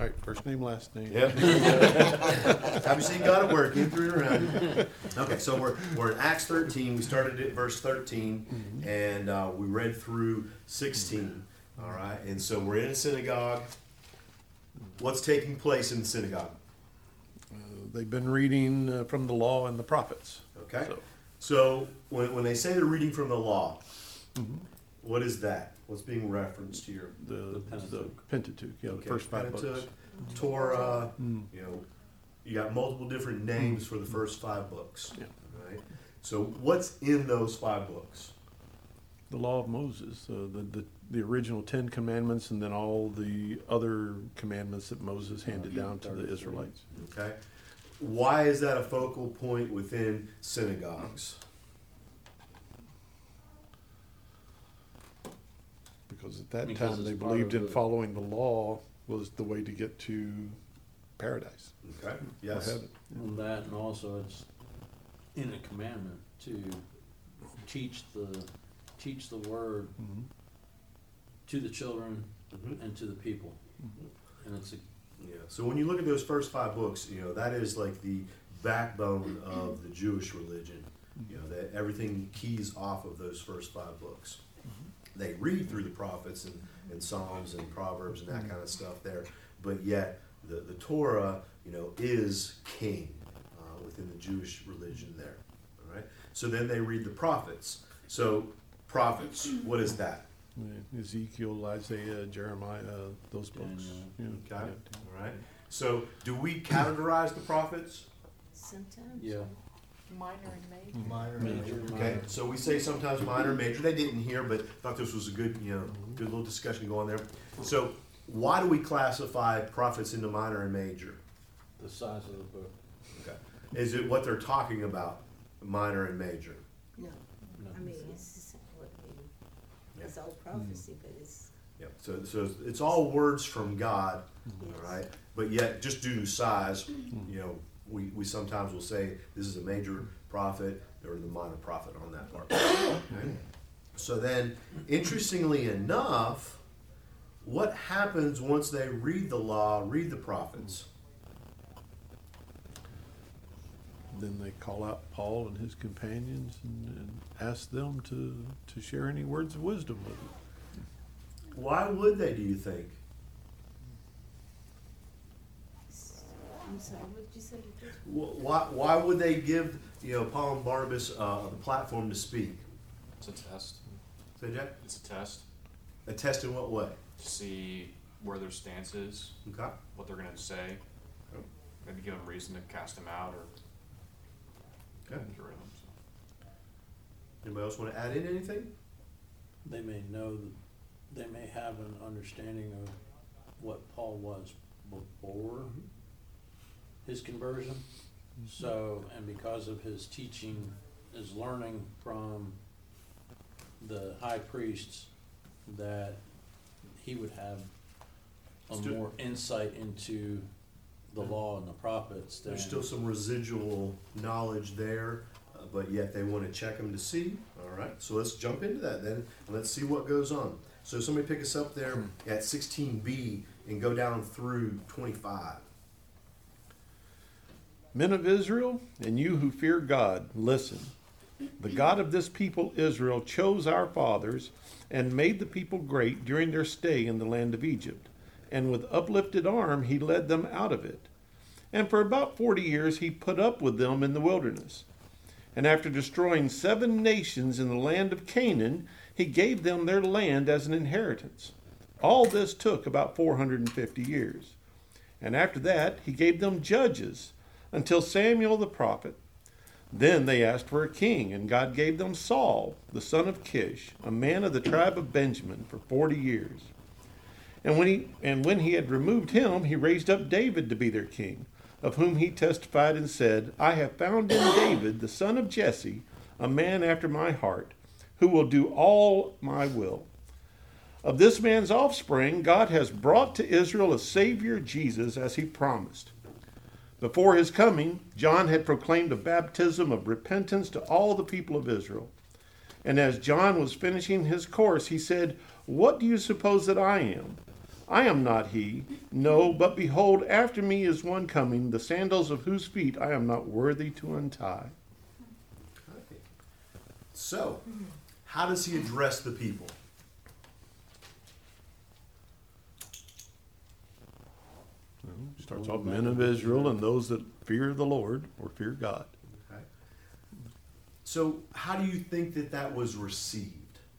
right, first name, last name. Yep. Have you seen God at work? In through and around. Okay, so we're in Acts 13. We started at verse 13, and we read through 16. All right, and so we're in a synagogue. What's taking place in the synagogue? They've been reading from the law and the prophets. Okay, so when they say they're reading from the law, what is that? What's being referenced here? The Pentateuch, the first 5 Pentateuch, books. Torah, you got multiple different names for the first 5 books. Yeah. Right? So what's in those 5 books? The law of Moses, the original 10 commandments, and then all the other commandments that Moses handed down to the Israelites. Okay. Why is that a focal point within synagogues? Because at that time they believed in following the law was the way to get to paradise. Okay. Yes. Or heaven. And that, and also it's in a commandment to teach the word to the children and to the people. And it's So when you look at those first 5 books, that is like the backbone of the Jewish religion. That everything keys off of those first 5 books. They read through the prophets and Psalms and Proverbs and that kind of stuff there, but yet the Torah, is king within the Jewish religion there. All right. So then they read the prophets. So prophets, what is that? Ezekiel, Isaiah, Jeremiah, those books. Okay. All right. So do we categorize the prophets? Sometimes. Yeah. Minor and major. major. Okay, so we say sometimes minor, major. They didn't hear, but thought this was a good, good little discussion going there. So, why do we classify prophets into minor and major? The size of the book. Okay, is it what they're talking about, minor and major? No, No. I mean, it's just what it's all prophecy, but it's, Yeah. So it's all words from God, yes. all right. But yet, just due to size, we sometimes will say this is a major prophet or the minor prophet on that part. Okay? So then, interestingly enough, what happens once they read the law, read the prophets? Then they call out Paul and his companions and ask them to share any words of wisdom with them. Why would they, do you think? I'm sorry, what did you say? Why would they give Paul and Barnabas a platform to speak? It's a test. Say, Jack? It's a test A test in what way? to see where their stance is, Okay. what they're going to say. Maybe give them reason to cast them out or Okay. get rid of them. So. Anybody else want to add in anything? They may know, they may have an understanding of what Paul was before his conversion. So, and because of his teaching, his learning from the high priests, that he would have more insight into the law and the prophets. There's still some residual knowledge there, but yet they want to check them to see. All right, so let's jump into that then, and let's see what goes on. So somebody pick us up there at 16b and go down through 25. Men of Israel, and you who fear God, listen. The God of this people Israel chose our fathers and made the people great during their stay in the land of Egypt. And with uplifted arm he led them out of it. And for about 40 years he put up with them in the wilderness. And after destroying 7 nations in the land of Canaan, he gave them their land as an inheritance. All this took about 450 years. And after that he gave them judges until Samuel the prophet. Then they asked for a king, and God gave them Saul, the son of Kish, a man of the tribe of Benjamin, for 40 years. And when he had removed him, he raised up David to be their king, of whom he testified and said, I have found in David, the son of Jesse, a man after my heart, who will do all my will. Of this man's offspring, God has brought to Israel a Savior, Jesus, as he promised. Before his coming, John had proclaimed a baptism of repentance to all the people of Israel. And as John was finishing his course, he said, What do you suppose that I am? I am not he. No, but behold, after me is one coming, the sandals of whose feet I am not worthy to untie. Okay. So, how does he address the people? Starts off men of Israel and those that fear the Lord or fear God. Okay. So, how do you think that that was received?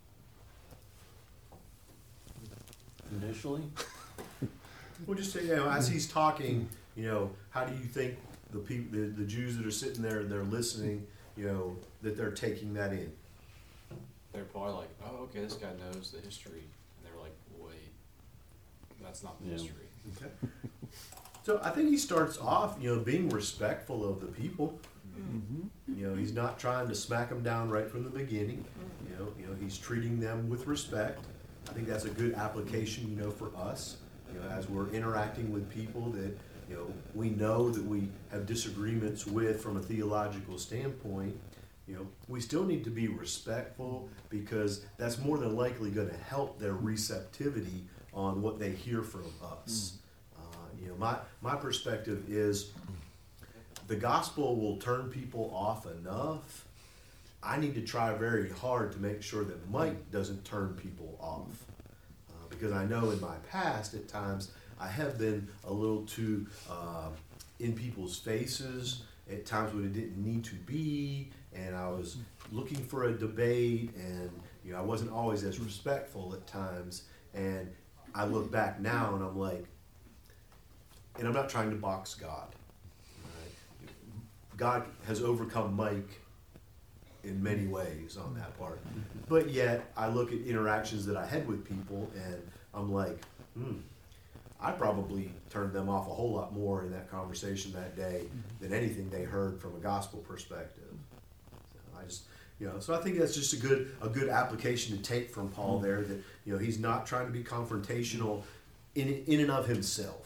Initially, Well, just say, as he's talking, how do you think the people, the Jews that are sitting there and they're listening, that they're taking that in? They're probably like, oh, okay, this guy knows the history. And they're like, wait, that's not the Yeah. history. Okay. So I think he starts off, being respectful of the people. He's not trying to smack them down right from the beginning. He's treating them with respect. I think that's a good application, for us, as we're interacting with people that, we know that we have disagreements with from a theological standpoint. We still need to be respectful because that's more than likely going to help their receptivity on what they hear from us. My perspective is the gospel will turn people off enough. I need to try very hard to make sure that Mike doesn't turn people off. Because I know in my past, at times, I have been a little too in people's faces, at times when it didn't need to be, and I was looking for a debate, and I wasn't always as respectful at times. And I look back now and I'm like, and I'm not trying to box God. Right? God has overcome Mike in many ways on that part. But yet, I look at interactions that I had with people and I'm like, I probably turned them off a whole lot more in that conversation that day than anything they heard from a gospel perspective. So I think that's just a good application to take from Paul there, that he's not trying to be confrontational in and of himself.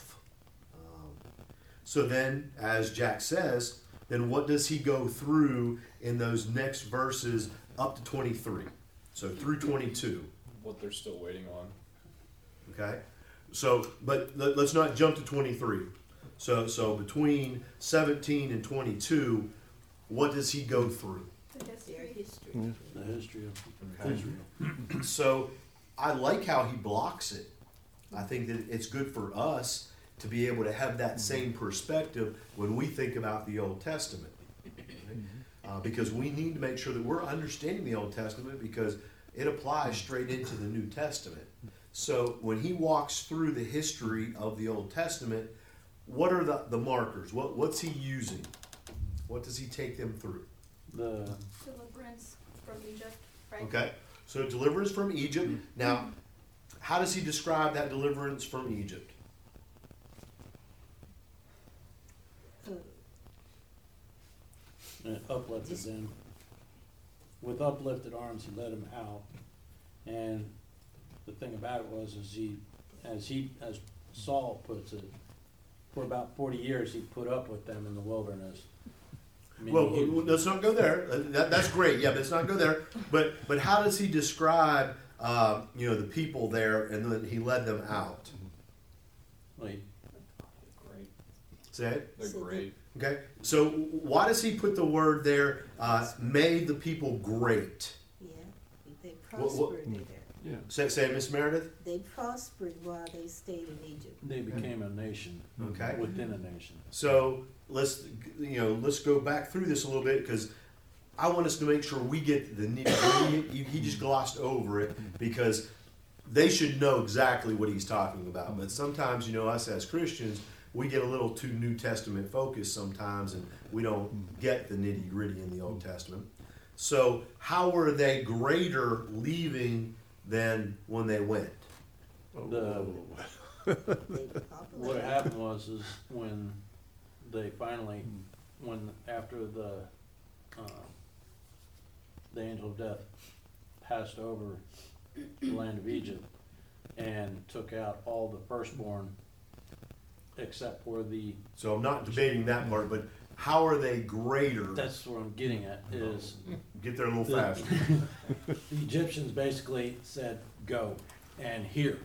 So then, as Jack says, then what does he go through in those next verses up to 23? So through 22. What they're still waiting on. Okay? So, but let's not jump to 23. So between 17 and 22, what does he go through? Their history. the history of Okay. Israel. So I like how he blocks it. I think that it's good for us to be able to have that same perspective when we think about the Old Testament. Because we need to make sure that we're understanding the Old Testament because it applies straight into the New Testament. So when he walks through the history of the Old Testament, what are the markers? What's he using? What does he take them through? The Deliverance from Egypt, right? Okay, so deliverance from Egypt. Now, how does he describe that deliverance from Egypt? uplifted them. With uplifted arms, he led them out. And the thing about it was, as Saul puts it, for about 40 years he put up with them in the wilderness. I mean, Well, he- let's not go there. That's great. Yeah, but let's not go there. But how does he describe the people there, and then he led them out? like, Great. Say it. They're So great. Okay. So why does he put the word there? Made the people great. Yeah, they What- prospered there. Yeah. Say it, Miss Meredith. They prospered while they stayed in Egypt. they became a nation Okay. within a nation. So let's go back through this a little bit because I want us to make sure we get the nitty-gritty. He just glossed over it because they should know exactly what he's talking about. But sometimes, us as Christians, we get a little too New Testament focused sometimes, and we don't get the nitty-gritty in the Old Testament. So how were they greater leaving than when they went? The, They what populated. happened was when they finally, after the angel of death passed over the land of Egypt and took out all the firstborn except for So I'm not debating that part, but how are they greater? that's what I'm getting at, is Get there a little faster. the Egyptians basically said, go and here.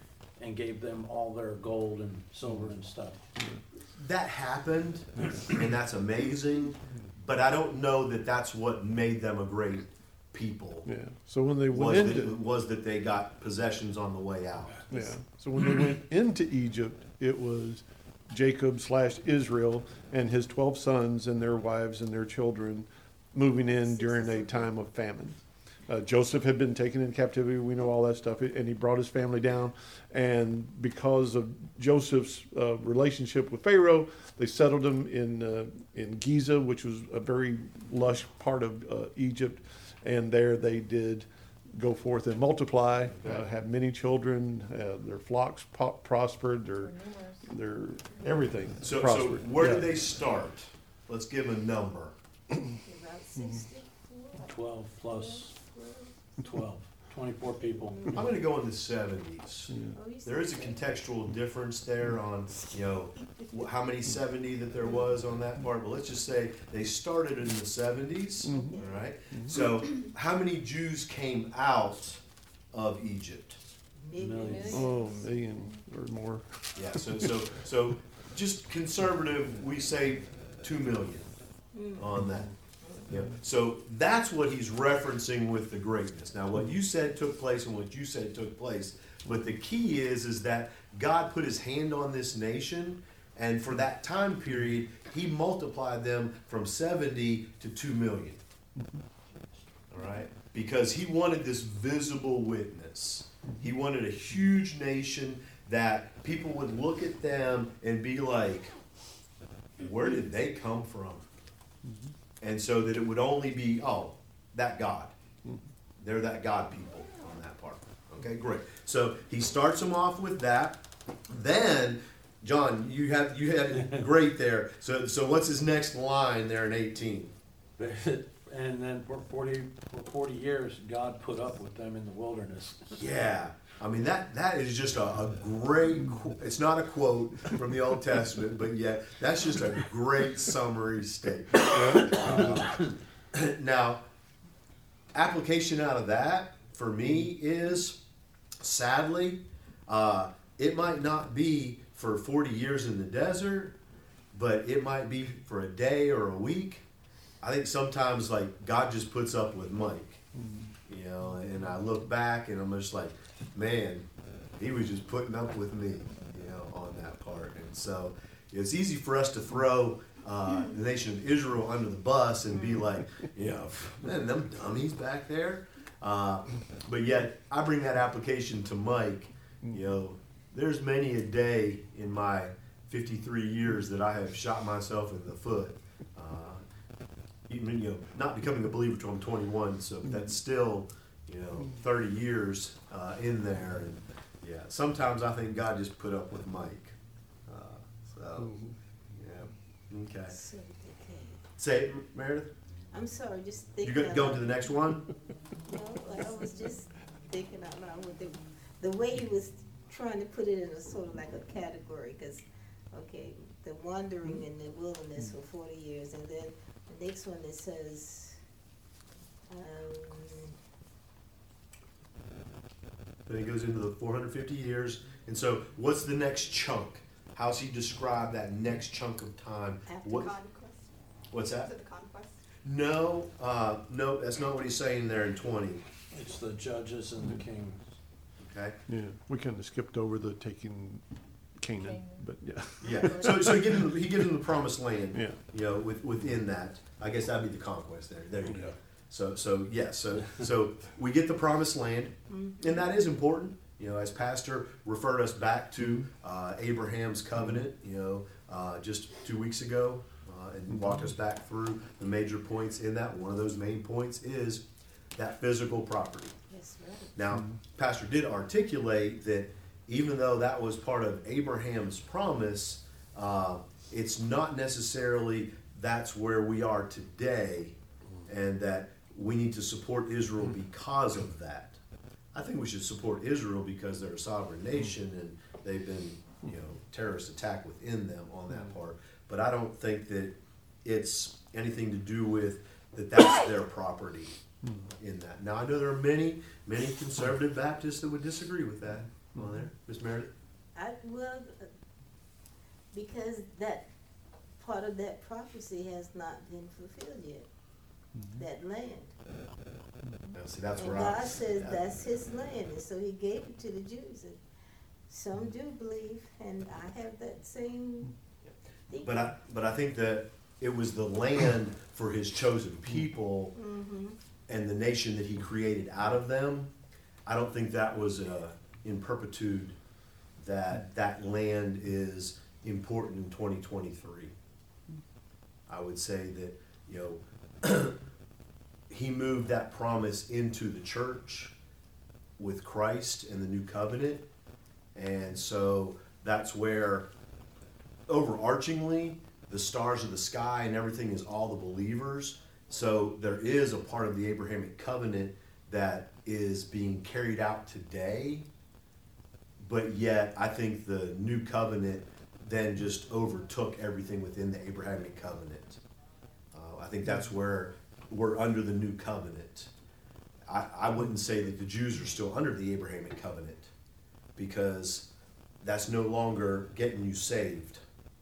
and gave them all their gold and silver and stuff. That happened, and that's amazing, but I don't know that that's what made them a great people. Yeah. So when they went into Was that they got possessions on the way out. yeah. So when they went into Egypt, it was Jacob / Israel and his 12 sons and their wives and their children moving in during a time of famine. Joseph had been taken in captivity. We know all that stuff, and he brought his family down. And because of Joseph's relationship with Pharaoh, they settled him in Giza, which was a very lush part of Egypt. And there they did go forth and multiply, have many children. Their flocks prospered. Their everything So prospered. where Yeah. did they start? Let's give them a number. About 60. 12 plus 12, 24 people. I'm going to go in the 70s. Oh, you There is a said contextual difference there on, how many 70 that there was on that part. But let's just say they started in the 70s, all right? So how many Jews came out of Egypt? Millions. Oh, a million or more. Yeah, so just conservative, we say 2 million on that. Yeah. So that's what he's referencing with the greatness. Now, what you said took place and what you said took place, but the key is that God put his hand on this nation, and for that time period, he multiplied them from 70 to 2 million. All right? Because he wanted this visible witness. He wanted a huge nation that people would look at them and be like, where did they come from? And so that it would only be, oh, that God. They're that God people on that part. Okay, great. So he starts them off with that. Then, John, you had it great there. So what's his next line there in 18? And then for 40 years, God put up with them in the wilderness. Yeah. I mean, that is just a great, it's not a quote from the Old Testament, but yet that's just a great summary statement. Now, application out of that for me is, sadly, it might not be for 40 years in the desert, but it might be for a day or a week. I think sometimes, like, God just puts up with Mike, and I look back and I'm just like, man, he was just putting up with me, on that part. And so it's easy for us to throw the nation of Israel under the bus and be like, man, them dummies back there. But yet, I bring that application to Mike. There's many a day in my 53 years that I have shot myself in the foot. Even, not becoming a believer till I'm 21, so that's still, 30 years in there. And yeah, sometimes I think God just put up with Mike. Okay. So okay. Say it, Meredith. I'm sorry, just You thinking. go to the next one? No, I was just thinking out loud with the way he was trying to put it in a sort of like a category, because, okay, the wandering in the wilderness for 40 years, and then the next one that says, Then he goes into the 450 years. And so what's the next chunk? How's he describe that next chunk of time? After Conquest. What's Is that? it the conquest? No, that's not what he's saying there in 20. It's the judges and the kings. Okay? Yeah, we kind of skipped over the taking Canaan, but yeah. Yeah. So he gives him the promised land. Yeah. Within that, I guess that'd be the conquest there. There you go. So we get the promised land, and that is important. As Pastor referred us back to Abraham's covenant, just 2 weeks ago, and walked us back through the major points in that. One of those main points is that physical property. yes, right. Now, Pastor did articulate that even though that was part of Abraham's promise, it's not necessarily that's where we are today, and that we need to support Israel because of that. I think we should support Israel because they're a sovereign nation and they've been, terrorist attack within them on that part. But I don't think that it's anything to do with that's their property in that. Now, I know there are many conservative Baptists that would disagree with that. on there, Miss Meredith? Well, because that part of that prophecy has not been fulfilled yet, that land. Now, see, that's And where God says that's his land, and so he gave it to the Jews. And some do believe, and I have that same thinking. But I think that it was the land for his chosen people and the nation that he created out of them. I don't think that was in perpetuity that land is important in 2023. I would say that, you know, he moved that promise into the church with Christ and the new covenant. And so that's where overarchingly the stars of the sky and everything is all the believers. So there is a part of the Abrahamic covenant that is being carried out today, but yet I think the new covenant then just overtook everything within the Abrahamic covenant. I think that's where we're under the new covenant. I wouldn't say that the Jews are still under the Abrahamic covenant, because that's no longer getting you saved.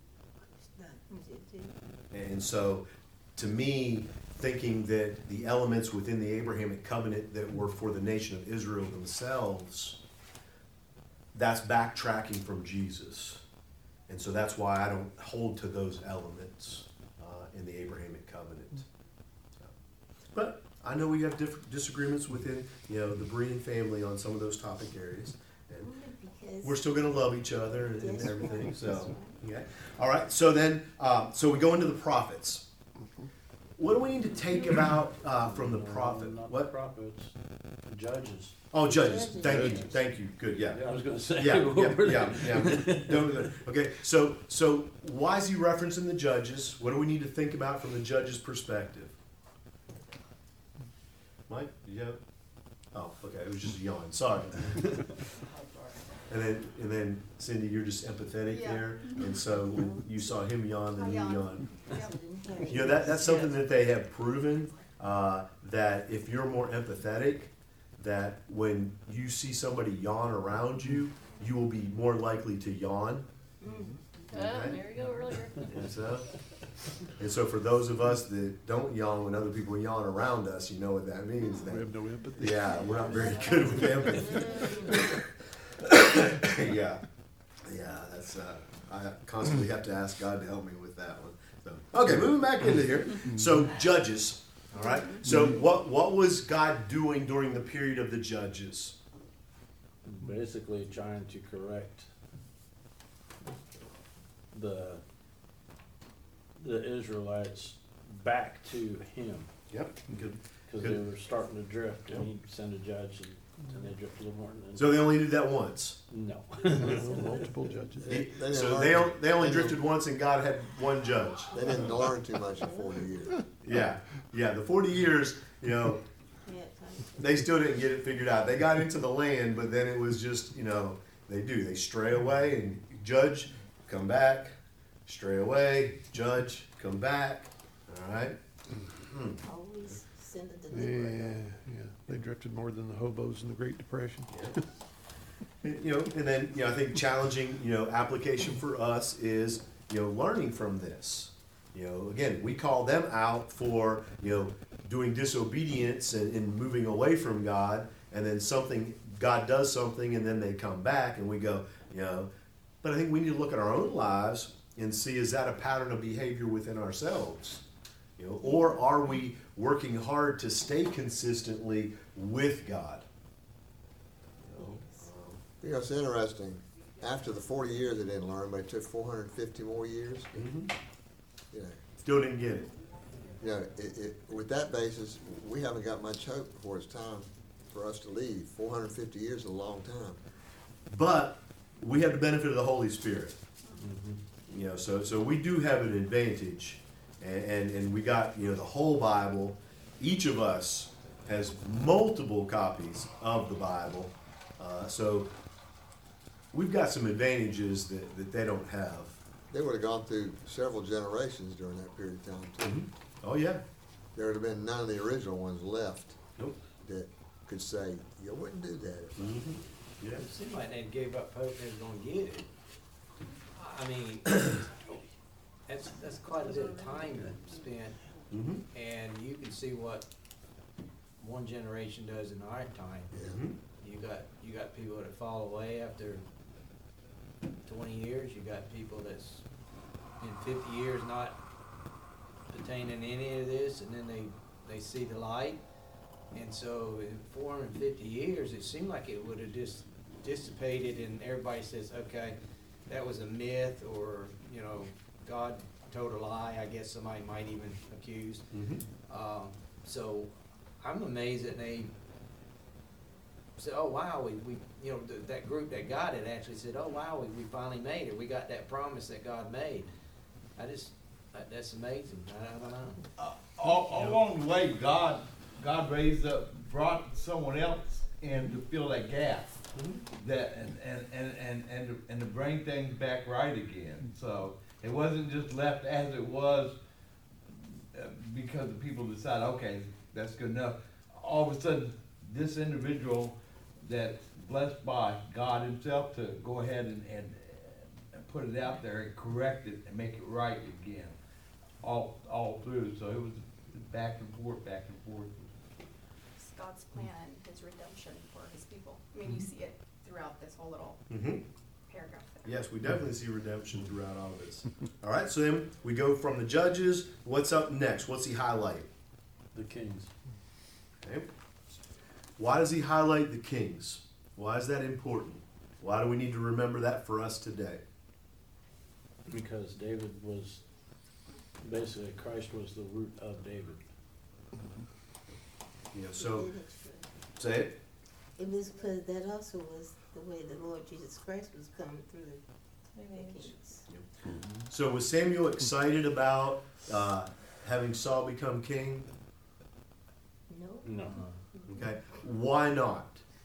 And so, to me, thinking that the elements within the Abrahamic covenant that were for the nation of Israel themselves, that's backtracking from Jesus. And so that's why I don't hold to those elements in the Abrahamic covenant. But I know we have different disagreements within, you know, the Berean family on some of those topic areas. And Because we're still going to love each other and Yes, everything. right. So, yeah. All right. So then, so we go into the prophets. What do we need to take about from the prophet? Not the What? prophets, judges. Oh, judges. Judges. Thank you. Judges. Thank you. Good. Yeah. I was gonna say. Yeah. what were they? Yeah. Okay. So why is he referencing the judges? What do we need to think about from the judge's perspective? Mike, did you have? Oh, okay. It was just a yawn. Sorry. And then Cindy, you're just empathetic Yeah. there, and so when you saw him yawn, then I you yawned. yawn. Yep. You know, that's something that they have proven, that if you're more empathetic, that when you see somebody yawn around you, you will be more likely to yawn. There you go earlier. And so for those of us that don't yawn when other people yawn around us, you know what that means. We That, have no empathy. yeah, we're not very good with empathy. Yeah, that's, I constantly have to ask God to help me with that one. So, okay, moving back into here. So Judges, all right. So what was God doing during the period of the Judges? Basically trying to correct the Israelites back to him, Yep. Good. because they were starting to drift, and he'd send a judge, and they drifted a little more. And So they only did that once. no. Multiple judges. So they only drifted once, and God had one judge. They didn't learn too much in 40 years. Yeah. The 40 years, you know, Yeah, they still didn't get it figured out. They got into the land, but then it was just, you know, they stray away and judge, come back, stray away, judge, come back. All right. always send a Yeah, deliverer. yeah. They drifted more than the hobos in the Great Depression. And then, I think challenging, application for us is, learning from this. Again, we call them out for, doing disobedience and moving away from God, and then God does something, and then they come back, and we go, but I think we need to look at our own lives and see, is that a pattern of behavior within ourselves? Or are we working hard to stay consistently with God? It's interesting. After the 40 years, they didn't learn, but it took 450 more years. You know, Still didn't get it. with that basis, we haven't got much hope before it's time for us to leave. 450 years is a long time. But we have the benefit of the Holy Spirit. So we do have an advantage, and we got the whole Bible. Each of us has multiple copies of the Bible, so we've got some advantages that they don't have. They would have gone through several generations during that period of time, too. Oh yeah. There would have been none of the original ones left Nope. that could say, you wouldn't do that. Yeah. It seemed like they gave up hope they was gonna get it. I mean, that's quite a bit of time spent, Mm-hmm. and you can see what one generation does in our time. Mm-hmm. You got people that fall away after 20 years. You got people that's in 50 years not attaining any of this, and then they see the light. And so in 450 years, it seemed like it would have just dissipated, and everybody says, okay, that was a myth, or, you know, God told a lie, I guess somebody might even accuse. Mm-hmm. So I'm amazed that they said, oh, wow, we you know, that group that got it actually said, oh, wow, we finally made it. We got that promise that God made. That's amazing. I don't know. All along the way, God raised up, brought someone else in to fill that gap, that and to bring things back right again. So it wasn't just left as it was because the people decided, okay, that's good enough. All of a sudden, this individual that's blessed by God Himself to go ahead and put it out there and correct it and make it right again, all through. So it was back and forth, back and forth. It's God's plan, His redemption for His people. I mean, you see it throughout this whole little Mm-hmm. paragraph there. Yes, we definitely see redemption throughout all of this. All right, so then we go from the judges. What's up next? What's he highlight? The kings. Okay. Why does he highlight the kings? Why is that important? Why do we need to remember that for us today? Because David was, basically Christ was the root of David. You know, so say it. It was because that also was the way the Lord Jesus Christ was coming through the kings. So was Samuel excited about having Saul become king? No, No. Okay. Why not?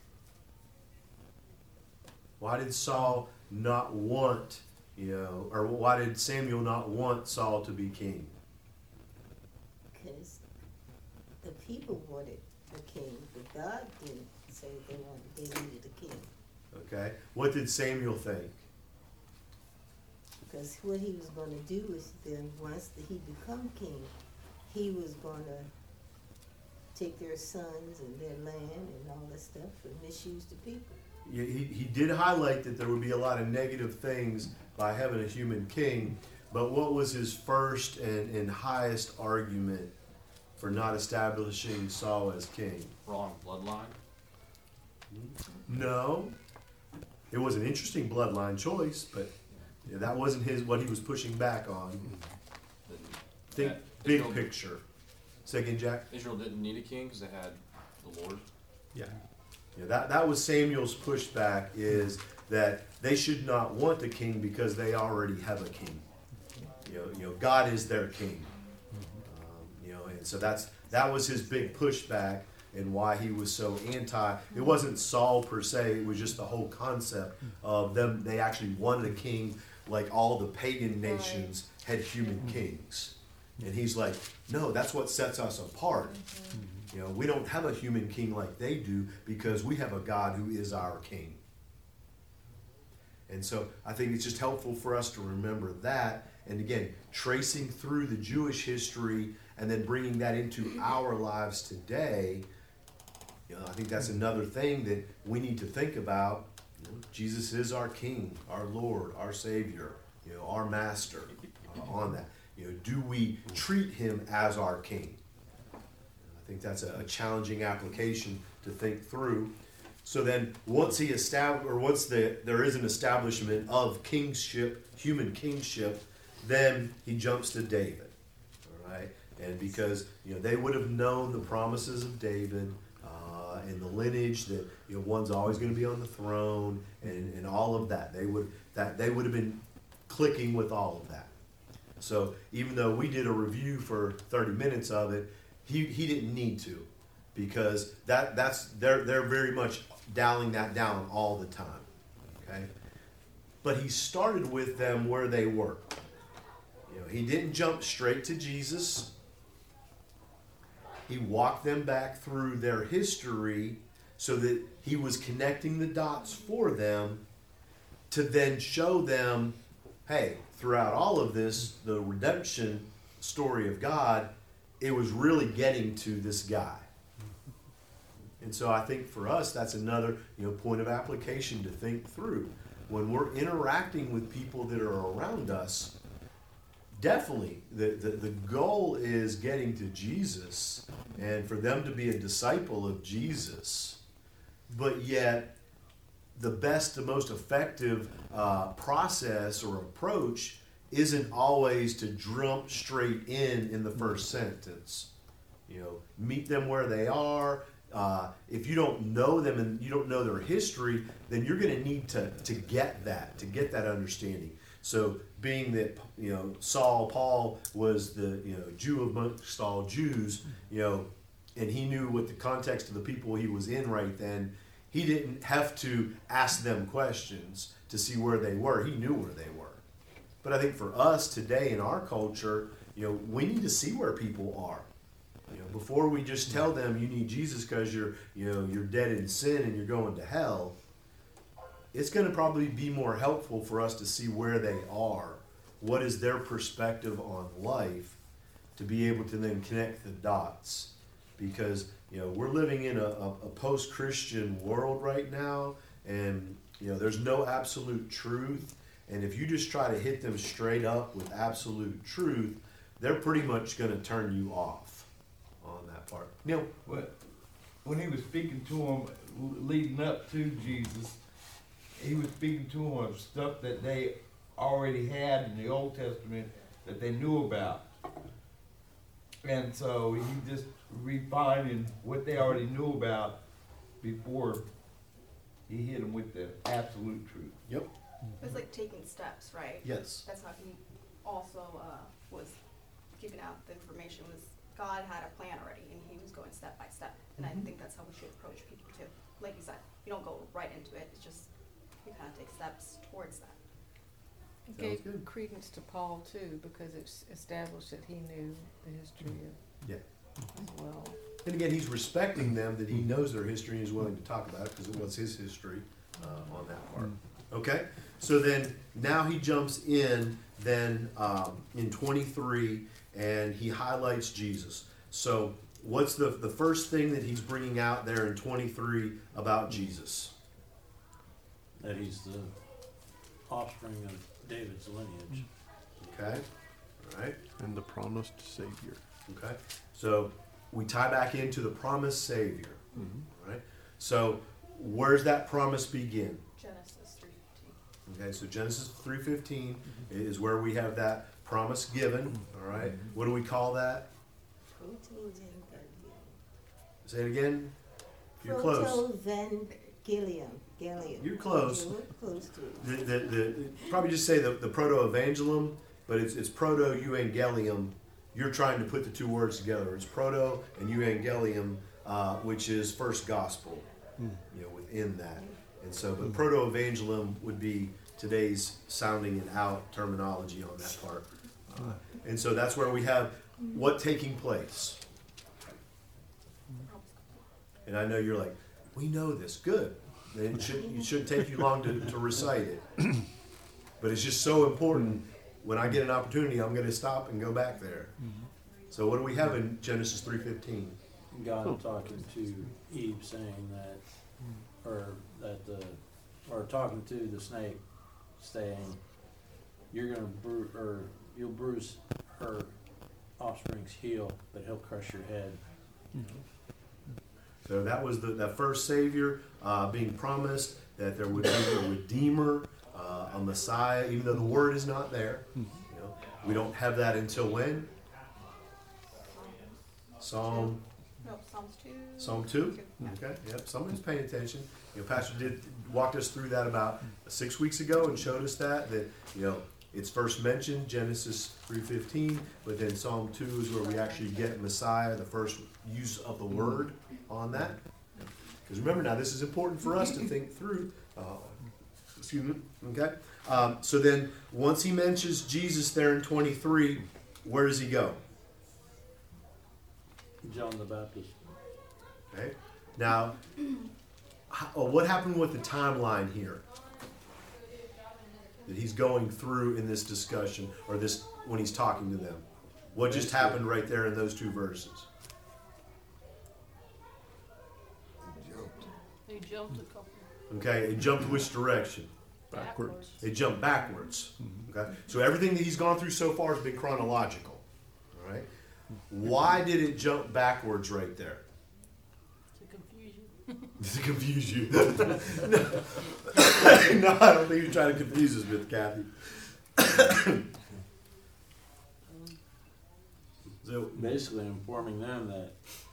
Why did Saul not want, or why did Samuel not want Saul to be king? because the people wanted a king, but God didn't say they needed a king. Okay. What did Samuel think? Because what he was going to do is then, once he become king, he was going to take their sons and their land and all that stuff and misuse the people. Yeah, he did highlight that there would be a lot of negative things by having a human king, but what was his first and highest argument for not establishing Saul as king? Wrong bloodline. No. It was an interesting bloodline choice, but that wasn't what he was pushing back on. Think big Israel, picture. Say again, Jack? Israel didn't need a king because they had the Lord. Yeah. Yeah, that was Samuel's pushback, is that they should not want a king because they already have a king. God is their king. And so that was his big pushback and why he was so anti. It wasn't Saul per se, it was just the whole concept of them. They actually wanted a king like all the pagan nations had human kings. And he's like, no, that's what sets us apart. We don't have a human king like they do because we have a God who is our king. And so I think it's just helpful for us to remember that. And again, tracing through the Jewish history and then bringing that into our lives today, I think that's another thing that we need to think about. Jesus is our King, our Lord, our Savior, our Master on that. Do we treat him as our King? I think that's a challenging application to think through. So then, once there is an establishment of kingship, human kingship, then he jumps to David. All right, and because they would have known the promises of David and the lineage that one's always going to be on the throne and all of that. They would have been clicking with all of that. So even though we did a review for 30 minutes of it, he didn't need to, because they're very much dialing that down all the time. Okay, but he started with them where they were. He didn't jump straight to Jesus. He walked them back through their history so that he was connecting the dots for them to then show them, hey, throughout all of this, the redemption story of God, it was really getting to this guy. And so I think for us, that's another point of application to think through. When we're interacting with people that are around us, definitely the goal is getting to Jesus and for them to be a disciple of Jesus. But yet, the best, the most effective process or approach isn't always to jump straight in the first sentence. Meet them where they are. If you don't know them and you don't know their history, then you're going to need to get that understanding. So, being that Paul was the Jew amongst all Jews, and he knew what the context of the people he was in right then, he didn't have to ask them questions to see where they were. He knew where they were. But I think for us today in our culture, we need to see where people are. Before we just tell them you need Jesus because you're dead in sin and you're going to hell, it's going to probably be more helpful for us to see where they are. What is their perspective on life, to be able to then connect the dots? Because we're living in a post-Christian world right now, and there's no absolute truth. And if you just try to hit them straight up with absolute truth, they're pretty much going to turn you off on that part. When he was speaking to them leading up to Jesus, he was speaking to them of stuff that they already had in the Old Testament that they knew about. And so he just refining what they already knew about before he hit them with the absolute truth. Yep. It's like taking steps, right? Yes. That's how he also was giving out the information. Was God had a plan already, and he was going step by step. And I think that's how we should approach people too. Like you said, you don't go right into it. It's just you kind of take steps towards that. It Sounds gave good. credence to Paul too, because it's established that he knew the history of Yeah. as well. And again, he's respecting them, that he knows their history and is willing to talk about it because it was his history on that part. Okay? So then, now he jumps in then in 23 and he highlights Jesus. So what's the first thing that he's bringing out there in 23 about Jesus? That he's the offspring of David's lineage. Okay? All right? And the promised Savior. Okay? So we tie back into the promised Savior. All right? So where's that promise begin? Genesis 3:15. Okay, so Genesis 3:15 is where we have that promise given. All right? What do we call that? Protovangelium. Say it again. You're close. Protovangelium. You're close. You're close to it. The probably just say the proto-evangelium, but it's proto-evangelium. You're trying to put the two words together. It's proto and evangelium, which is first gospel, within that. And so, but proto-evangelium would be today's sounding it out terminology on that part. And so that's where we have what taking place. And I know you're like, we know this. Good. It shouldn't take you long to recite it. But it's just so important. When I get an opportunity, I'm going to stop and go back there. So what do we have in Genesis 3:15? God talking to Eve, saying that, or talking to the snake, saying, you'll bruise her offspring's heel, but he'll crush your head. So that was that first Savior being promised, that there would be a Redeemer, a Messiah, even though the word is not there. We don't have that until when? Psalm 2. Psalm 2? Okay, yep, somebody's paying attention. Pastor walked us through that about 6 weeks ago and showed us that it's first mentioned, Genesis 3:15, but then Psalm 2 is where we actually get Messiah, the first use of the word on that. Because remember now, this is important for us to think through. Excuse me, okay? So then, once he mentions Jesus there in 23, where does he go? John the Baptist. Okay. Now, what happened with the timeline here that he's going through in this discussion, or this when he's talking to them? What just happened right there in those two verses? He jumped a couple Okay, it jumped which direction? Backwards. It jumped backwards. Okay, so everything that he's gone through so far has been chronological. All right, why did it jump backwards right there? to confuse you. To confuse you. No, I don't think you're trying to confuse us with Kathy. So, Basically informing them that,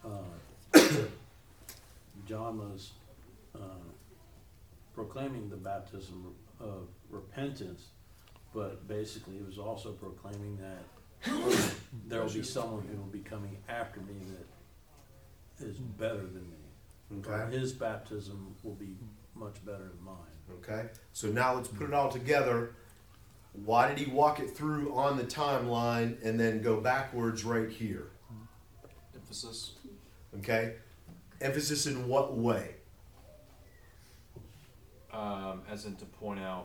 John was, proclaiming the baptism of repentance, but basically he was also proclaiming that there will be someone who will be coming after me that is better than me. okay. His baptism will be much better than mine. Okay, so now let's put it all together. Why did he walk it through on the timeline and then go backwards right here? Emphasis. Okay, emphasis in what way? As in to point out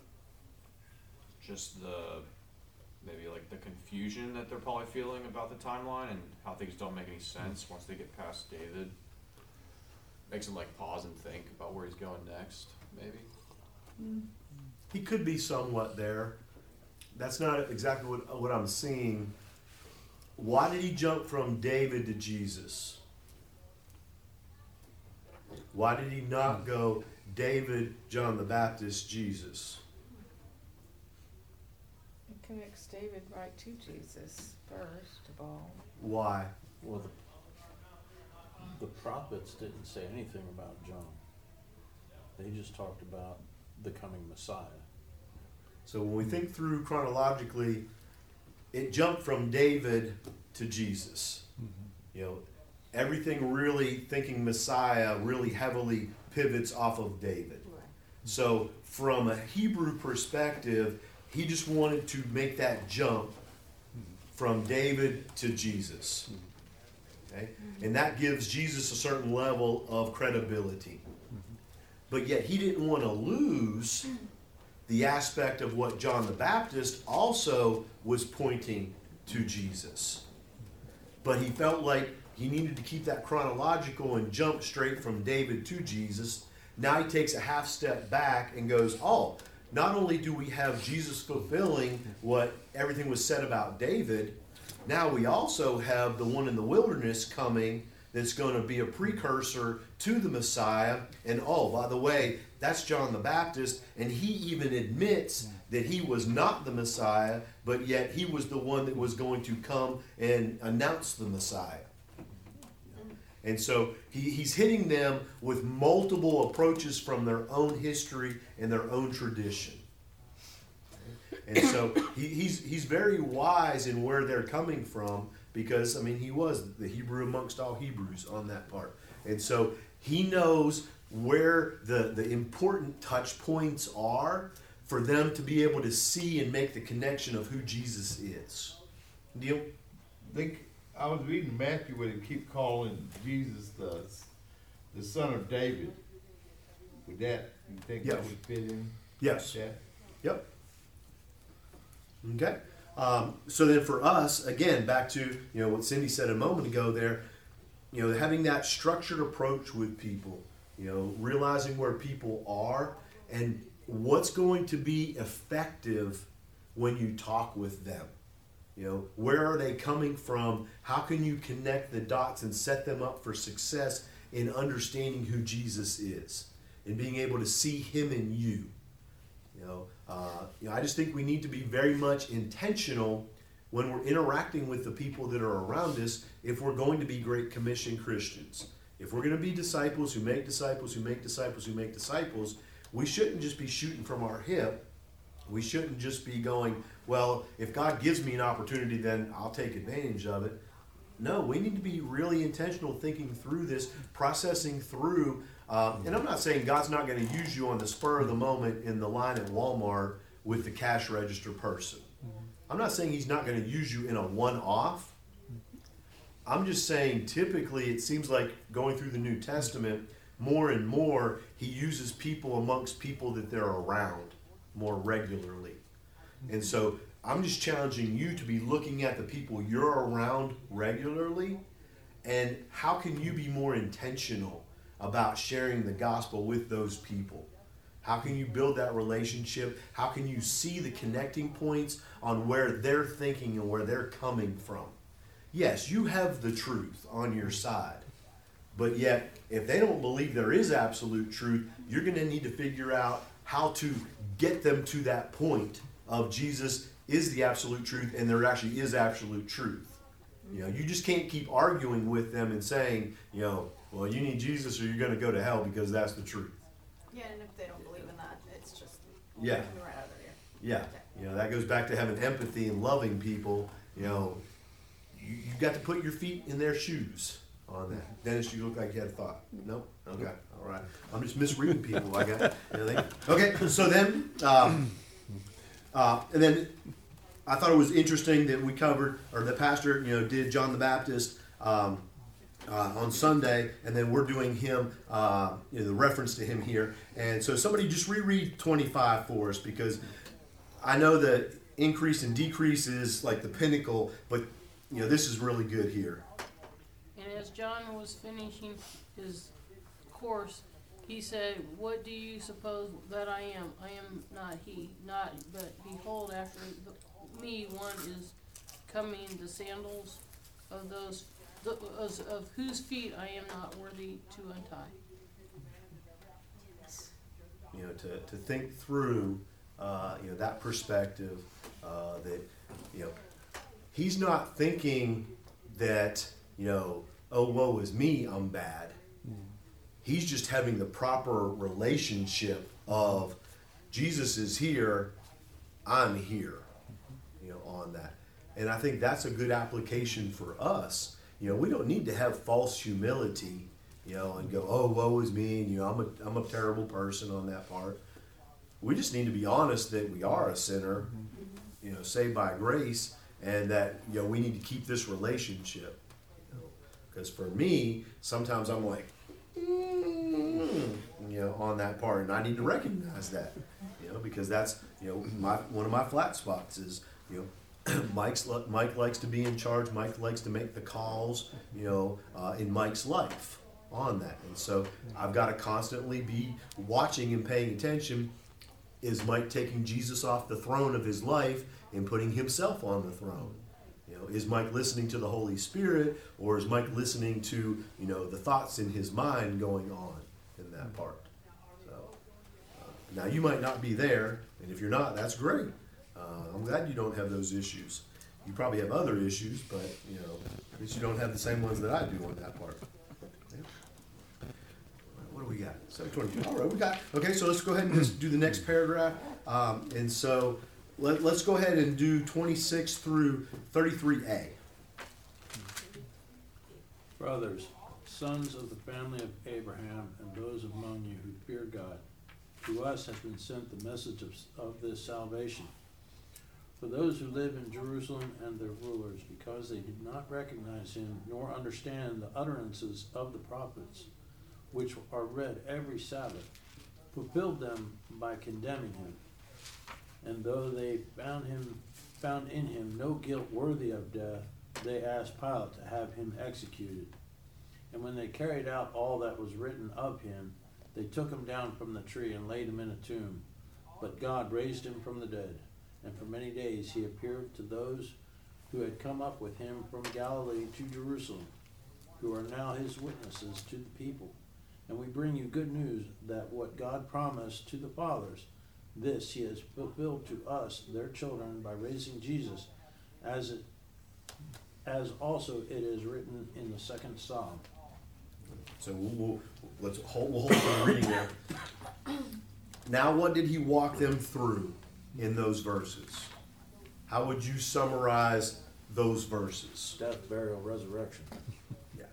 just maybe like the confusion that they're probably feeling about the timeline and how things don't make any sense once they get past David. Makes them like pause and think about where he's going next, maybe. He could be somewhat there. That's not exactly what I'm seeing. Why did he jump from David to Jesus? Why did he not go David, John the Baptist, Jesus? It connects David right to Jesus first of all. Why? Well, the prophets didn't say anything about John. They just talked about the coming Messiah. So when we think through chronologically, it jumped from David to Jesus. You know, everything really thinking Messiah really heavily pivots off of David. Right. So from a Hebrew perspective, he just wanted to make that jump from David to Jesus. Okay? And that gives Jesus a certain level of credibility. But yet he didn't want to lose the aspect of what John the Baptist also was pointing to Jesus. But he felt like he needed to keep that chronological and jump straight from David to Jesus. Now he takes a half step back and goes, oh, not only do we have Jesus fulfilling what everything was said about David, now we also have the one in the wilderness coming that's going to be a precursor to the Messiah. And oh, by the way, that's John the Baptist, and he even admits that he was not the Messiah, but yet he was the one that was going to come and announce the Messiah. And so he's hitting them with multiple approaches from their own history and their own tradition. And so he's very wise in where they're coming from, because, I mean, he was the Hebrew amongst all Hebrews on that part. And so he knows where the important touch points are for them to be able to see and make the connection of who Jesus is. Neil? I was reading Matthew where they keep calling Jesus the son of David. With that, you think Yes. that would fit in? Yes. Yeah. Yep. Okay. So then for us, again, back to what Cindy said a moment ago there, having that structured approach with people, realizing where people are and what's going to be effective when you talk with them. Where are they coming from? How can you connect the dots and set them up for success in understanding who Jesus is and being able to see him in you? I just think we need to be very much intentional when we're interacting with the people that are around us if we're going to be Great Commission Christians. If we're going to be disciples who make disciples, who make disciples, who make disciples, we shouldn't just be shooting from our hip. We shouldn't just be going, well, if God gives me an opportunity, then I'll take advantage of it. No, we need to be really intentional thinking through this, processing through. And I'm not saying God's not going to use you on the spur of the moment in the line at Walmart with the cash register person. I'm not saying he's not going to use you in a one-off. I'm just saying typically it seems like going through the New Testament, more and more, he uses people amongst people that they're around more regularly. And so I'm just challenging you to be looking at the people you're around regularly, and how can you be more intentional about sharing the gospel with those people? How can you build that relationship? How can you see the connecting points on where they're thinking and where they're coming from? Yes, you have the truth on your side. But yet, if they don't believe there is absolute truth, you're going to need to figure out how to get them to that point of Jesus is the absolute truth and there actually is absolute truth. You know, you just can't keep arguing with them and saying, you know, well, you need Jesus or you're going to go to hell because that's the truth. Yeah, and if they don't believe in that, it's just Yeah. coming right out of their ear. Yeah. You know, that goes back to having empathy and loving people. You know, you got to put your feet in their shoes on that. Dennis, you look like you had a thought. Nope? Okay. All right. I'm just misreading people. I got anything. Okay. So then, and then I thought it was interesting that we covered, or the pastor, you know, did John the Baptist on Sunday, and then we're doing him, you know, the reference to him here. And so somebody just reread 25 for us, because I know that increase and decrease is like the pinnacle, but you know, this is really good here. And as John was finishing his course, he said, "What do you suppose that I am? I am not he, not, but behold, after me one is coming, the sandals of those of whose feet I am not worthy to untie." You know, to think through, you know, that perspective, that, you know, he's not thinking that, you know, oh, woe is me, I'm bad. He's just having the proper relationship of Jesus is here, I'm here, you know, on that. And I think that's a good application for us. You know, we don't need to have false humility, you know, and go, oh, woe is me, and, you know, I'm a terrible person on that part. We just need to be honest that we are a sinner, you know, saved by grace, and that, you know, we need to keep this relationship. Because for me, sometimes I'm like, you know, on that part, and I need to recognize that, you know, because that's, you know, one of my flat spots is, you know, Mike likes to be in charge. Mike likes to make the calls, you know, in Mike's life on that. And so I've got to constantly be watching and paying attention. Is Mike taking Jesus off the throne of his life and putting himself on the throne? You know, is Mike listening to the Holy Spirit, or is Mike listening to, you know, the thoughts in his mind going on in that part? So now you might not be there, and if you're not, that's great. I'm glad you don't have those issues. You probably have other issues, but, you know, at least you don't have the same ones that I do on that part. Yeah. What do we got? 722. All right, we got. Okay, so let's go ahead and just do the next paragraph. And so let's go ahead and do 26 through 33a. Brothers, sons of the family of Abraham, and those among you who fear God, to us has been sent the message of this salvation. For those who live in Jerusalem and their rulers, because they did not recognize him nor understand the utterances of the prophets, which are read every Sabbath, fulfilled them by condemning him. And though they found in him no guilt worthy of death, they asked Pilate to have him executed. And when they carried out all that was written of him, they took him down from the tree and laid him in a tomb. But God raised him from the dead. And for many days he appeared to those who had come up with him from Galilee to Jerusalem, who are now his witnesses to the people. And we bring you good news that what God promised to the fathers, this he has fulfilled to us, their children, by raising Jesus, as also it is written in the second Psalm. So we'll hold the reading there. Now, what did he walk them through in those verses? How would you summarize those verses? Death, burial, resurrection. Yeah.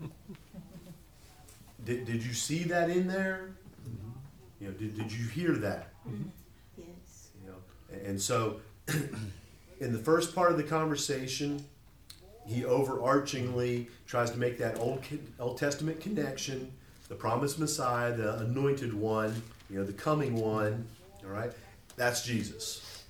Did you see that in there? You know, did you hear that? Yes. You know, and so in the first part of the conversation, he overarchingly tries to make that Old Testament connection the promised Messiah, the anointed one, the coming one, all right? That's Jesus.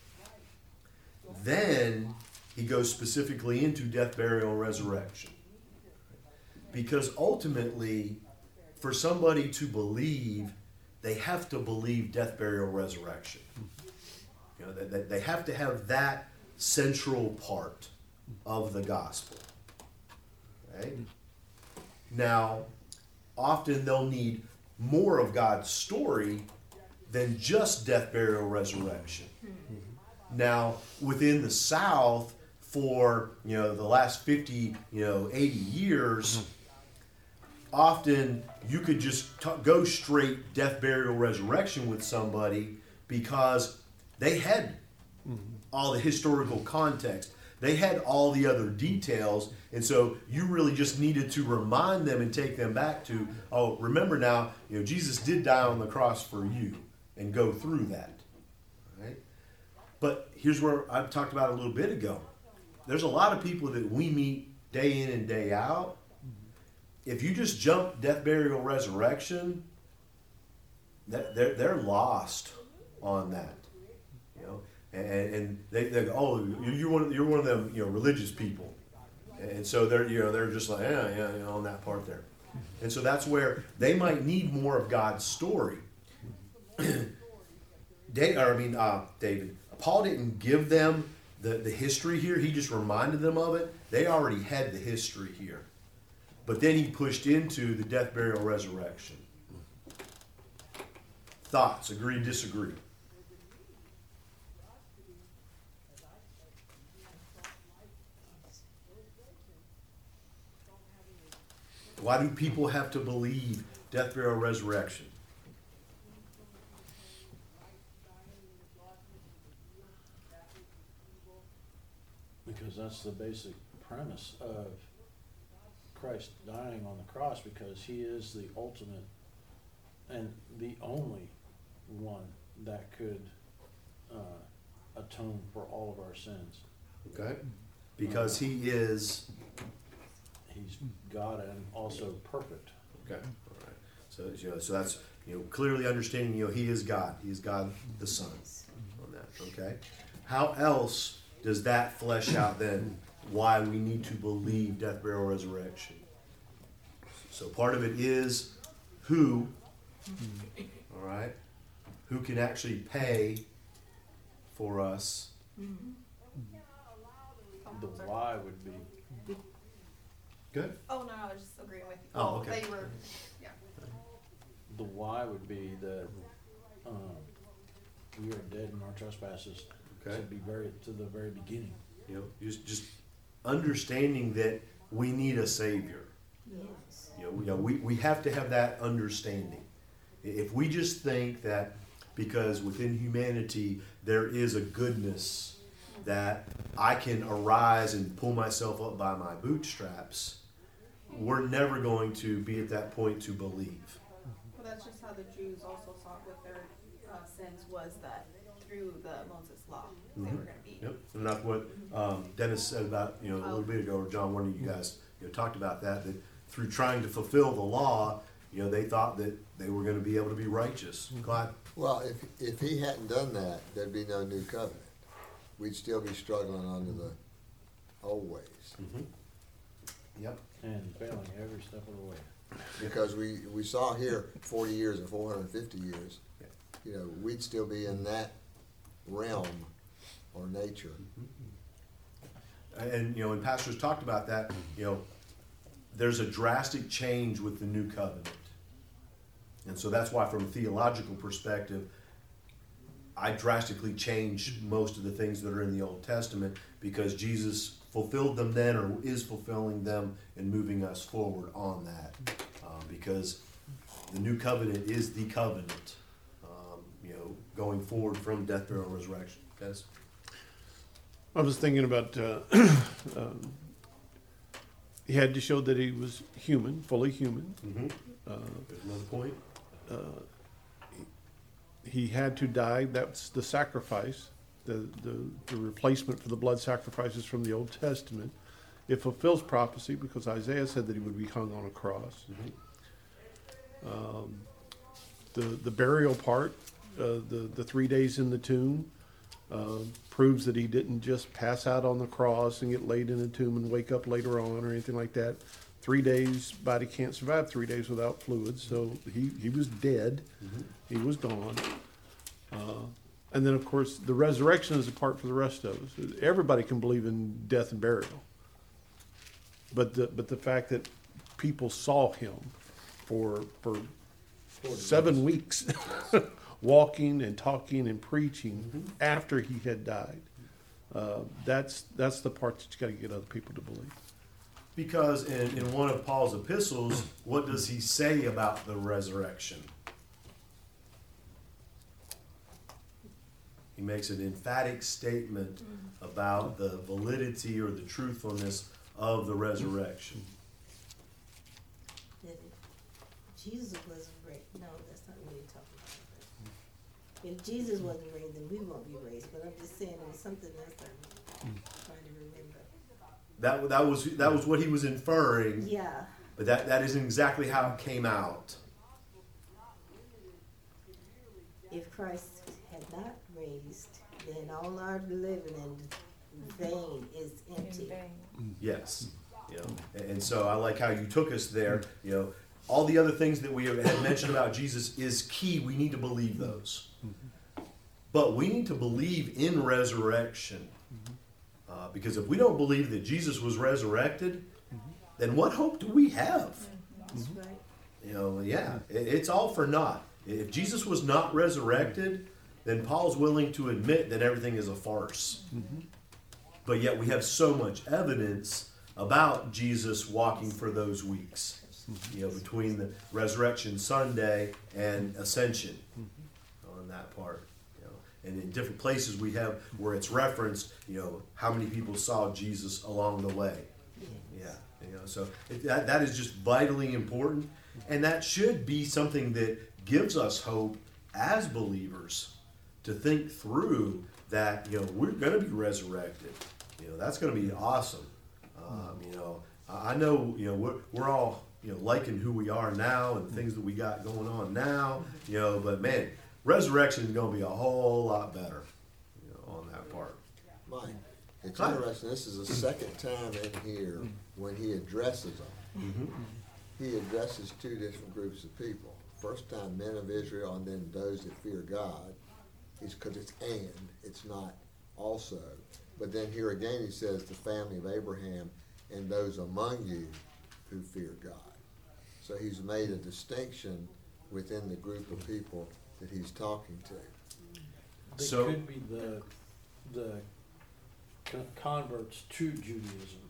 Then he goes specifically into death, burial, and resurrection. Because ultimately, for somebody to believe, they have to believe death, burial, resurrection. They have to have that central part of the gospel. Okay? Now, often they'll need more of God's story than just death, burial, resurrection. Now, within the South, for the last 50, 80 years, often you could just go straight death, burial, resurrection with somebody because they had all the historical context. They had all the other details, and so you really just needed to remind them and take them back to, oh, remember now, Jesus did die on the cross for you, and go through that. Right? But here's where I talked about a little bit ago. There's a lot of people that we meet day in and day out. If you just jump death, burial, resurrection, they're lost on that. And they go, oh, you're one of them, religious people, and so they're just like, on that part there, and so that's where they might need more of God's story. David, Paul didn't give them the history here; he just reminded them of it. They already had the history here, but then he pushed into the death, burial, resurrection. Thoughts? Agree? Disagree? Why do people have to believe death, burial, resurrection? Because that's the basic premise of Christ dying on the cross, because he is the ultimate and the only one that could atone for all of our sins. Okay? Because he is... He's God and also perfect. Okay. All right. So that's clearly understanding he is God. He is God the Son on that. Okay. How else does that flesh out then why we need to believe death, burial, resurrection? So part of it is who. All right. Who can actually pay for us? The why would be. Good. Oh, no, I was just agreeing with you. Oh, okay. That you were, yeah. The why would be that we are dead in our trespasses. Okay. To the very beginning. Just understanding that we need a Savior. Yes. We have to have that understanding. If we just think that because within humanity there is a goodness that I can arise and pull myself up by my bootstraps, we're never going to be at that point to believe. Well, that's just how the Jews also saw it with their sins, was that through the Moses law, they were going to be. Yep, and that's what Dennis said about a little bit ago, or John, one of you guys talked about that through trying to fulfill the law, they thought that they were going to be able to be righteous. Clyde? Well, if he hadn't done that, there'd be no new covenant. We'd still be struggling under the old ways. Mm-hmm. Yep. And failing every step of the way. Because we saw here 40 years and 450 years, we'd still be in that realm or nature. And, and pastors talked about that, there's a drastic change with the new covenant. And so that's why from a theological perspective, I drastically changed most of the things that are in the Old Testament because Jesus fulfilled them then, or is fulfilling them and moving us forward on that. Because the new covenant is the covenant, going forward from death, burial, and resurrection. Guys? I was thinking about he had to show that he was human, fully human. Mm-hmm. There's another point. He had to die. That's the sacrifice, the replacement for the blood sacrifices from the Old Testament. It fulfills prophecy because Isaiah said that he would be hung on a cross. Mm-hmm. The burial part, the 3 days in the tomb, proves that he didn't just pass out on the cross and get laid in the tomb and wake up later on or anything like that. 3 days, body can't survive 3 days without fluids, so he was dead. He was gone. And then, of course, the resurrection is a part for the rest of us. Everybody can believe in death and burial. But the fact that people saw him for 7 weeks, walking and talking and preaching after he had died, that's the part that you got to get other people to believe. Because in one of Paul's epistles, what does he say about the resurrection? He makes an emphatic statement about the validity or the truthfulness of the resurrection. That Jesus wasn't raised. No, that's not what he's talking about. If Jesus wasn't raised, then we won't be raised. But I'm just saying there's something else I'm trying to remember. That was what he was inferring. Yeah. But that isn't exactly how it came out. If Christ had not raised, then all our living in vain is In empty. vain. Yes. You know, and so I like how you took us there. You know, all the other things that we had mentioned about Jesus is key. We need to believe those. But we need to believe in resurrection. Because if we don't believe that Jesus was resurrected, then what hope do we have? That's right. You know, yeah, it's all for naught. If Jesus was not resurrected, then Paul's willing to admit that everything is a farce. But yet we have so much evidence about Jesus walking for those weeks, you know, between the Resurrection Sunday and Ascension on that part. And in different places we have where it's referenced, you know, how many people saw Jesus along the way. Yeah, you know, so that is just vitally important. And that should be something that gives us hope as believers to think through that, you know, we're going to be resurrected. You know, that's going to be awesome. You know, I know, you know, we're all, you know, liking who we are now and things that we got going on now, you know, but man, resurrection is going to be a whole lot better, you know, on that part. Mike, it's interesting, this is the second time in here when he addresses them. He addresses two different groups of people. First time men of Israel and then those that fear God. It's because it's and, it's not also. But then here again he says the family of Abraham and those among you who fear God. So he's made a distinction within the group of people that he's talking to. They So- could be the converts to Judaism.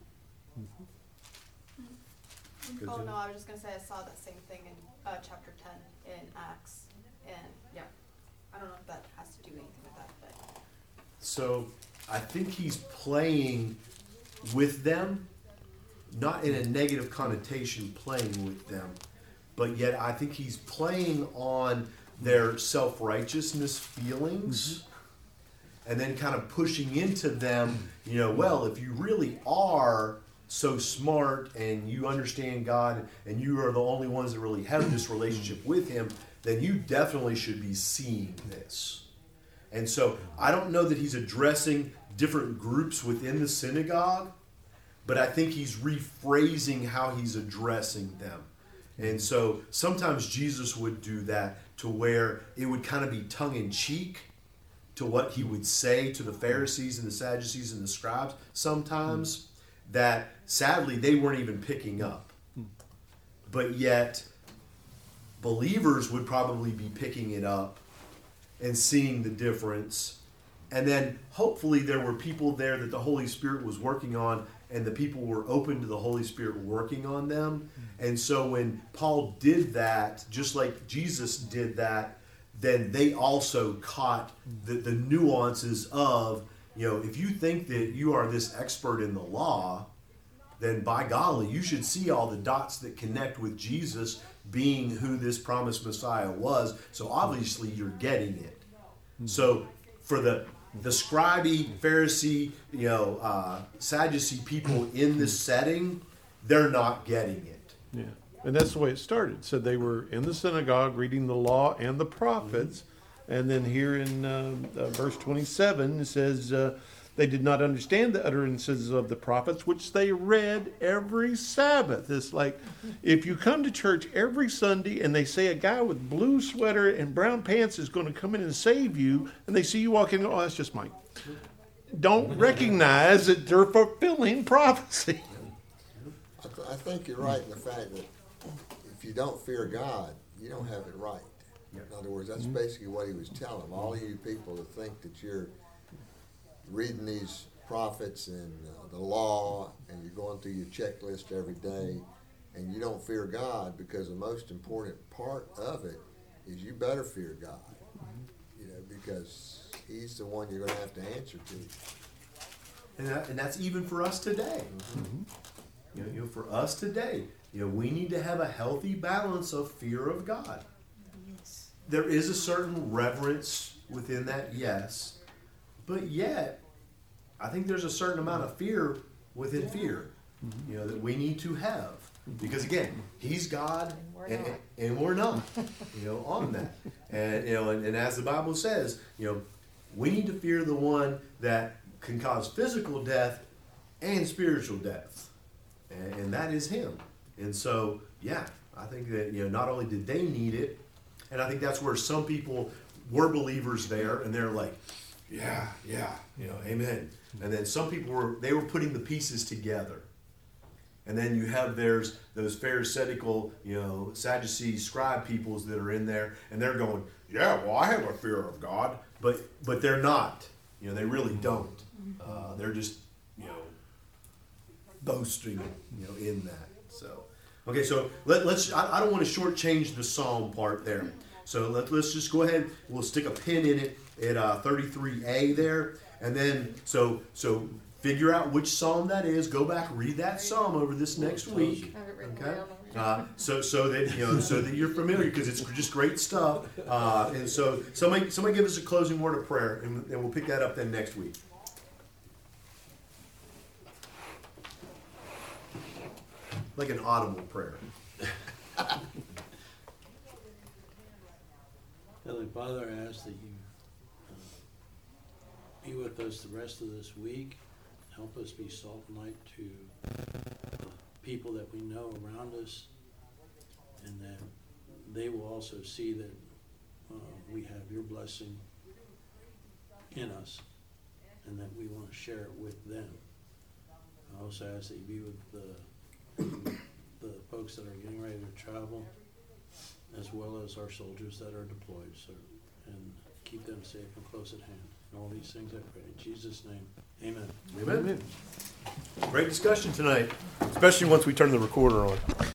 Oh, no, I was just gonna say I saw that same thing in chapter 10 in Acts, and yeah, I don't know if that has to do anything with that, but. So I think he's playing with them, not in a negative connotation playing with them, but yet I think he's playing on their self-righteousness feelings and then kind of pushing into them, you know, well, if you really are so smart and you understand God and you are the only ones that really have this relationship with him, then you definitely should be seeing this. And so I don't know that he's addressing different groups within the synagogue, but I think he's rephrasing how he's addressing them. And so sometimes Jesus would do that to where it would kind of be tongue-in-cheek to what he would say to the Pharisees and the Sadducees and the scribes sometimes that sadly they weren't even picking up. But yet believers would probably be picking it up and seeing the difference. And then hopefully there were people there that the Holy Spirit was working on and the people were open to the Holy Spirit working on them. And so when Paul did that, just like Jesus did that, then they also caught the nuances of, you know, if you think that you are this expert in the law, then by golly, you should see all the dots that connect with Jesus being who this promised Messiah was. So obviously you're getting it. So for the scribey, Pharisee, you know, Sadducee people in this setting, they're not getting it. Yeah. And that's the way it started. So they were in the synagogue reading the law and the prophets. And then here in verse 27, it says, they did not understand the utterances of the prophets, which they read every Sabbath. It's like if you come to church every Sunday and they say a guy with blue sweater and brown pants is going to come in and save you, and they see you walking, oh, that's just Mike. Don't recognize that they're fulfilling prophecy. I think you're right in the fact that if you don't fear God, you don't have it right. In other words, that's basically what he was telling them. All of you people that think that you're reading these prophets and the law, and you're going through your checklist every day, and you don't fear God, because the most important part of it is you better fear God. Because he's the one you're going to have to answer to. And that's even for us today. You know, for us today, we need to have a healthy balance of fear of God. Yes. There is a certain reverence within that, yes, but yet, I think there's a certain amount of fear within fear, that we need to have. Because again, he's God and we're not, on that. And as the Bible says, we need to fear the one that can cause physical death and spiritual death. And that is him. And so, yeah, I think that, not only did they need it, and I think that's where some people were believers there, and they're like, yeah, amen. And then some people were putting the pieces together. And then you have those Pharisaical, Sadducee scribe peoples that are in there, and they're going, yeah, well, I have a fear of God, but they're not. They really don't. They're just, boasting, in that. So, okay, so let's. I don't want to shortchange the psalm part there. So let's just go ahead. We'll stick a pin in it at 33a there, and then so figure out which psalm that is. Go back, read that psalm over this next week. Okay. So that you're familiar, because it's just great stuff. And so somebody give us a closing word of prayer, and we'll pick that up then next week. Like an audible prayer. Heavenly Father, I ask that you be with us the rest of this week. Help us be salt and light to people that we know around us, and that they will also see that we have your blessing in us, and that we want to share it with them. I also ask that you be with the folks that are getting ready to travel, as well as our soldiers that are deployed, and keep them safe and close at hand. And all these things I pray in Jesus' name. Amen. Amen. Great discussion tonight, especially once we turn the recorder on.